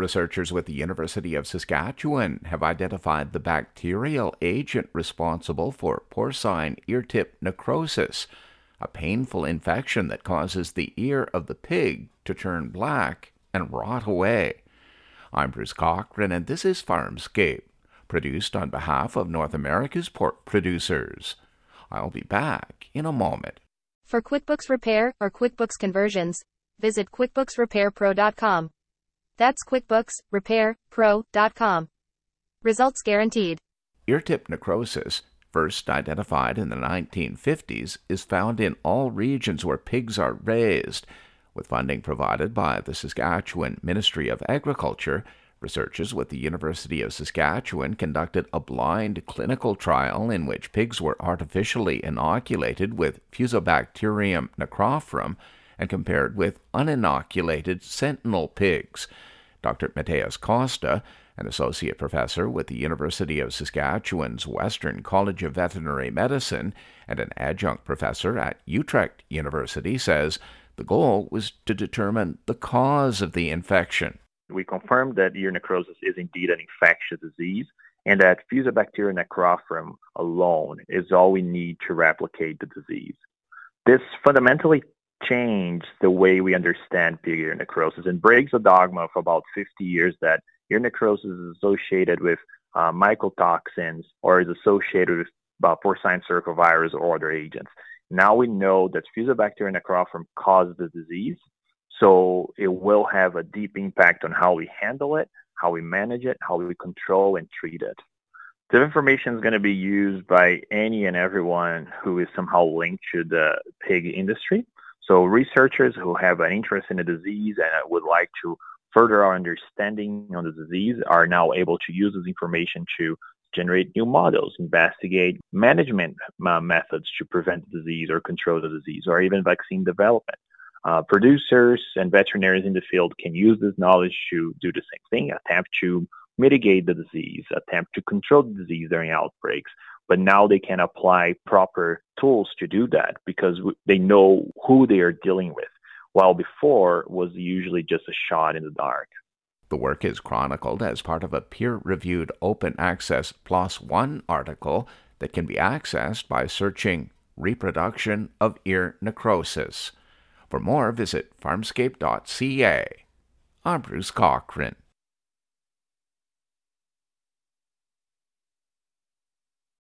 Researchers with the University of Saskatchewan have identified the bacterial agent responsible for porcine ear tip necrosis, a painful infection that causes the ear of the pig to turn black and rot away. I'm Bruce Cochran, and this is Farmscape, produced on behalf of North America's pork producers. I'll be back in a moment. For QuickBooks Repair or QuickBooks conversions, visit QuickBooksRepairPro.com. That's QuickBooksRepairPro.com. Results guaranteed. Ear tip necrosis, first identified in the 1950s, is found in all regions where pigs are raised. With funding provided by the Saskatchewan Ministry of Agriculture, researchers with the University of Saskatchewan conducted a blind clinical trial in which pigs were artificially inoculated with Fusobacterium necrophorum and compared with uninoculated sentinel pigs. Dr. Mateus Costa, an associate professor with the University of Saskatchewan's Western College of Veterinary Medicine and an adjunct professor at Utrecht University, says the goal was to determine the cause of the infection. We confirmed that ear necrosis is indeed an infectious disease and that Fusobacterium necrophorum alone is all we need to replicate the disease. This fundamentally changed the way we understand pig ear necrosis and breaks a dogma of about 50 years that ear necrosis is associated with mycotoxins or is associated with porcine circovirus or other agents. Now we know that Fusobacterium necrophorum causes the disease, so it will have a deep impact on how we handle it, how we manage it, how we control and treat it. This information is going to be used by any and everyone who is somehow linked to the pig industry. So researchers who have an interest in the disease and would like to further our understanding on the disease are now able to use this information to generate new models, investigate management methods to prevent the disease or control the disease, or even vaccine development. Producers and veterinarians in the field can use this knowledge to do the same thing, attempt to mitigate the disease, attempt to control the disease during outbreaks. But now they can apply proper tools to do that because they know who they are dealing with, while before was usually just a shot in the dark. The work is chronicled as part of a peer-reviewed Open Access Plus One article that can be accessed by searching Reproduction of Ear Necrosis. For more, visit farmscape.ca. I'm Bruce Cochran.